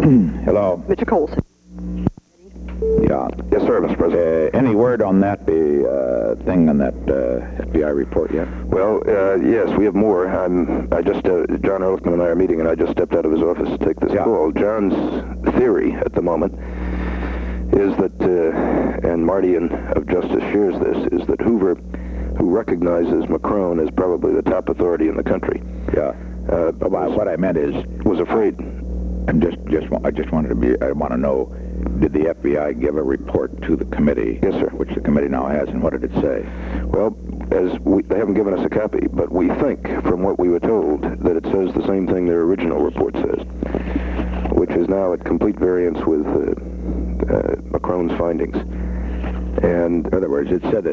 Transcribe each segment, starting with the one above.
Hello. Mr. Colson. Yeah. Yes, sir, Mr. President. Any word on that thing on that FBI report yet? Well, yes, we have more. John Ehrlichman and I are meeting, and I just stepped out of his office to take this call. John's theory at the moment is that, and Marty of Justice shares this, is that Hoover, who recognizes Macron as probably the top authority in the country, what I meant is, was afraid. I want to know, did the FBI give a report to the committee? Yes, sir. Which the committee now has, and what did it say? Well, they haven't given us a copy, but we think, from what we were told, that it says the same thing their original report says, which is now at complete variance with Macron's findings. And in other words, it said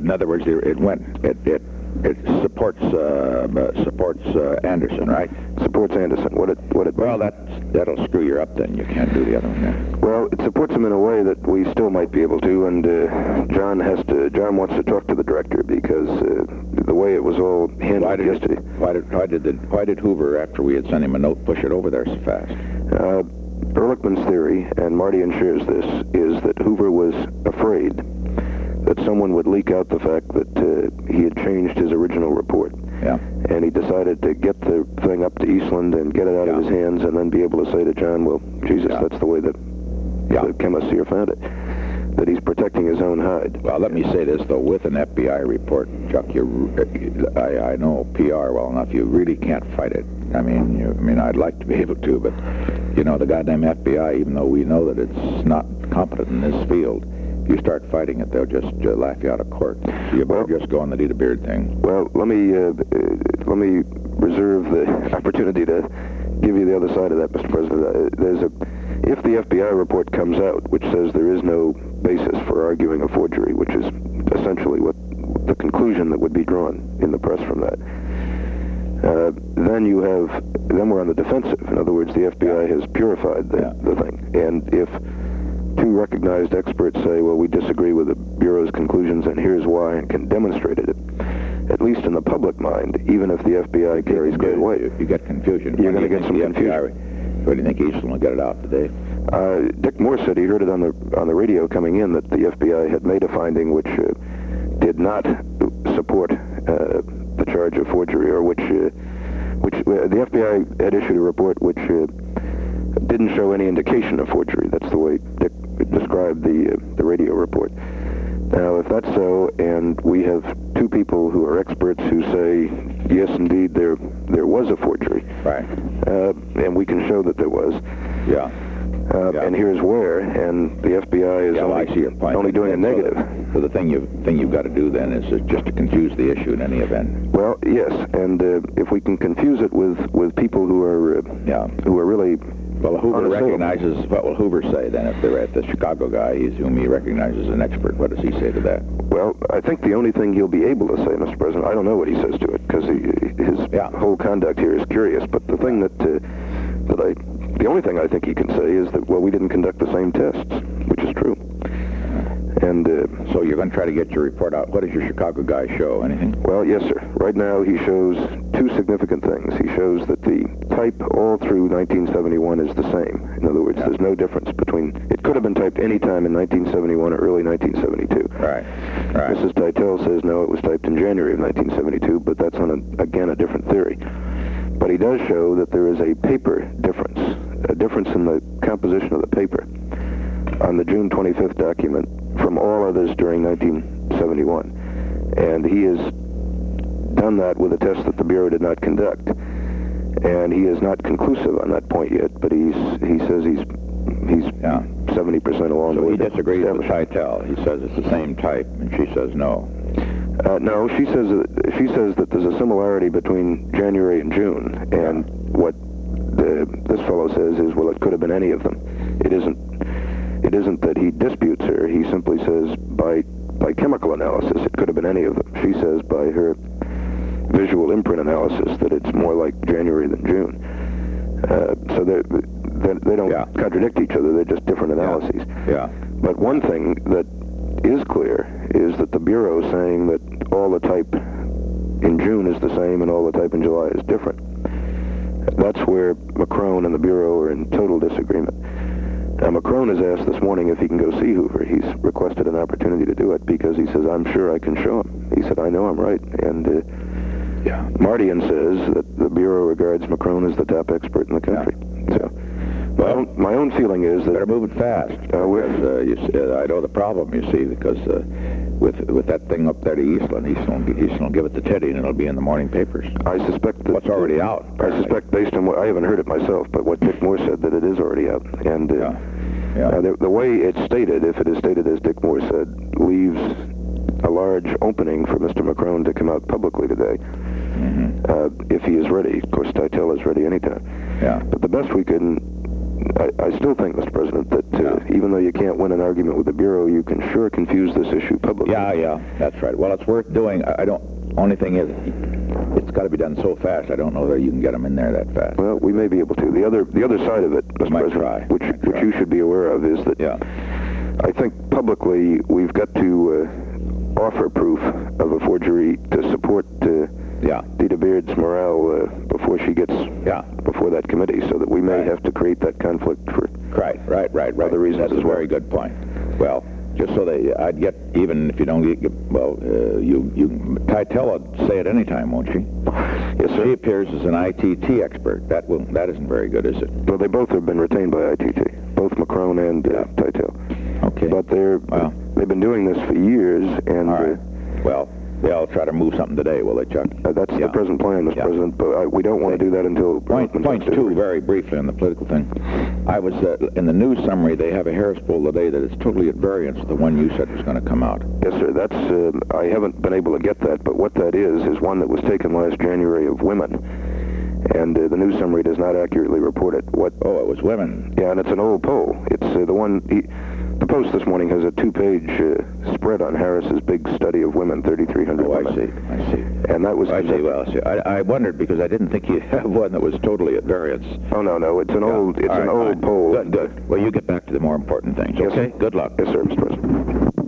it supports Anderson, right? Supports Anderson. Well, that'll screw you up. Then you can't do the other one. Yeah. Well, it supports him in a way that we still might be able to, and John wants to talk to the director because the way it was all handled yesterday. Why did Hoover, after we had sent him a note, push it over there so fast? Ehrlichman's theory, and Marty shares this, is that Hoover was afraid that someone would leak out the fact that he had changed his original report. Yeah. And he decided to get the thing up to Eastland and get it out of his hands and then be able to say to John, well, Jesus, that's the way that the chemists here found it, that he's protecting his own hide. Well, let me say this, though. With an FBI report, Chuck, I know PR well enough. You really can't fight it. I mean, I'd like to be able to, but, the goddamn FBI, even though we know that it's not competent in this field, if you start fighting it, they'll just laugh you out of court. So you better just go on the Dita Beard thing. Well, let me reserve the opportunity to give you the other side of that, Mr. President. If the FBI report comes out, which says there is no basis for arguing a forgery, which is essentially what the conclusion that would be drawn in the press from that, then we're on the defensive. In other words, the FBI has purified the thing. And if two recognized experts say, well, we disagree with the Bureau's conclusions and here's why, and can demonstrate it, at least in the public mind, even if the FBI carries great weight. You get confusion. You're going to get some confusion. What do you think Eastland will get it out today? Dick Moore said he heard it on the radio coming in that the FBI had made a finding which did not support the charge of forgery, or which the FBI had issued a report which didn't show any indication of forgery. That's the way Dick described the radio report. Now, if that's so, and we have two people who are experts who say, yes, indeed, there was a forgery, right, and we can show that there was, and here's where, and the FBI is only doing a negative. So the thing you've got to do then is just to confuse the issue in any event. Well, yes, and if we can confuse it with people who are really. Well, Hoover recognizes, what will Hoover say then if they're at the Chicago guy, whom he recognizes as an expert? What does he say to that? Well, I think the only thing he'll be able to say, Mr. President, I don't know what he says to it, because his whole conduct here is curious, but the thing the only thing I think he can say is that, well, we didn't conduct the same tests, which is true. And so you're going to try to get your report out. What does your Chicago guy show? Anything? Well, yes, sir. Right now he shows two significant things. He shows that the type all through 1971 is the same. In other words, there's no difference between... It could have been typed any time in 1971 or early 1972. Right. Mrs. Teitel says, no, it was typed in January of 1972, but that's on, again, a different theory. But he does show that there is a paper difference, a difference in the composition of the paper on the June 25th document from all others during 1971. And he has done that with a test that the Bureau did not conduct. And he is not conclusive on that point yet, but he says he's 70% along the way. So he disagrees with Teitel. He says it's the same type, and she says no. No, she says that there's a similarity between January and June, and what this fellow says is, well, it could have been any of them. It isn't that he disputes her. He simply says by chemical analysis it could have been any of them. She says by her visual imprint analysis that it's more like January than June. So they don't contradict each other. They're just different analyses. Yeah. But one thing that is clear is that the Bureau is saying that all the type in June is the same and all the type in July is different. That's where Macron and the Bureau are in total disagreement. Now, Macron has asked this morning if he can go see Hoover. He's requested an opportunity to do it because he says, I'm sure I can show him. He said, I know I'm right. And Mardian says that the Bureau regards Macron as the top expert in the country. Yeah. So my own feeling is that... Better move it fast. I know the problem, you see, because with that thing up there to Eastland, he's going to give it to Teddy, and it'll be in the morning papers. I suspect that... What's already out? I suspect, based on what... I haven't heard it myself, but what Dick Moore said, that it is already out. And the way it's stated, if it is stated as Dick Moore said, leaves a large opening for Mr. Macron to come out publicly today. If he is ready. Of course, Titel is ready anytime. Yeah. But the best we can... I still think, Mr. President, that even though you can't win an argument with the Bureau, you can sure confuse this issue publicly. Yeah, that's right. Well, it's worth doing. Only thing is, it's got to be done so fast. I don't know that you can get them in there that fast. Well, we may be able to. The other side of it, Mr. President, which you should be aware of, is that I think publicly we've got to offer proof of a forgery to support Dita Beard's morale before she gets before that committee, so that we may have to create that conflict for other reasons. That's as a very good point. Well, just so that I'd get, even if you don't get, Titel will say it any time, won't she? Yes, sir. She appears as an ITT expert. That isn't very good, is it? Well, they both have been retained by ITT, both Macron and Titel. Okay. But they've been doing this for years, and all right. Well, they'll try to move something today, will they, Chuck? That's the present plan, Mr. President, but we don't want to do that until... Point two, very briefly, on the political thing. I was, in the news summary, they have a Harris poll today that is totally at variance with the one you said was going to come out. Yes, sir. That's, I haven't been able to get that, but what that is one that was taken last January of women. And the news summary does not accurately report it. Oh, it was women. Yeah, and it's an old poll. It's the one... The Post this morning has a 2-page spread on Harris's big study of women, 3,300 women. I see. And that was... I see. Well, I wondered, because I didn't think you have one that was totally at variance. Oh, no. It's an old poll. Good. Well, you get back to the more important things, okay? Good luck. Yes, sir, Mr. President.